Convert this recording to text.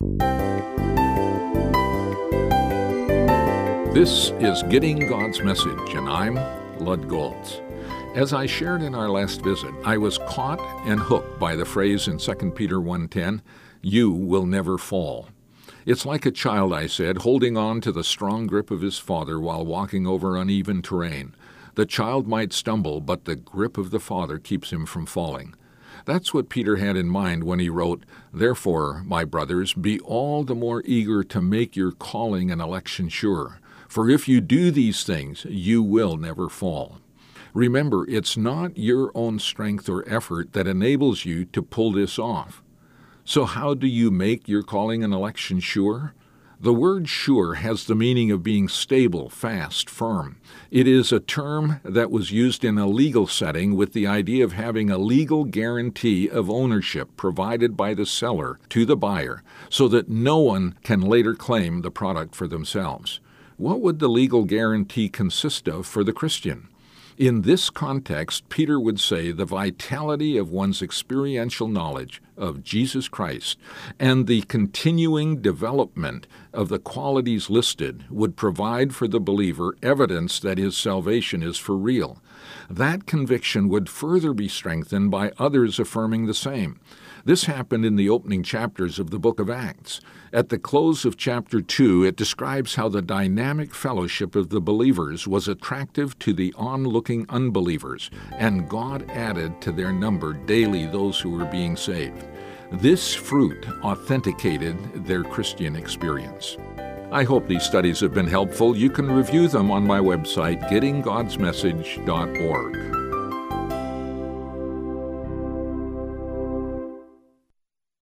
This is Getting God's Message, and I'm Lud Goltz. As I shared in our last visit, I was caught and hooked by the phrase in 2 Peter 1:10, "You will never fall." It's like a child, I said, holding on to the strong grip of his father while walking over uneven terrain. The child might stumble, but the grip of the father keeps him from falling. That's what Peter had in mind when he wrote, "Therefore, my brothers, be all the more eager to make your calling and election sure. For if you do these things, you will never fall." Remember, it's not your own strength or effort that enables you to pull this off. So how do you make your calling and election sure? The word sure has the meaning of being stable, fast, firm. It is a term that was used in a legal setting with the idea of having a legal guarantee of ownership provided by the seller to the buyer so that no one can later claim the product for themselves. What would the legal guarantee consist of for the Christian? In this context, Peter would say the vitality of one's experiential knowledge of Jesus Christ and the continuing development of the qualities listed would provide for the believer evidence that his salvation is for real. That conviction would further be strengthened by others affirming the same. This happened in the opening chapters of the book of Acts. At the close of chapter 2, it describes how the dynamic fellowship of the believers was attractive to the onlooking unbelievers, and God added to their number daily those who were being saved. This fruit authenticated their Christian experience. I hope these studies have been helpful. You can review them on my website, gettinggodsmessage.org.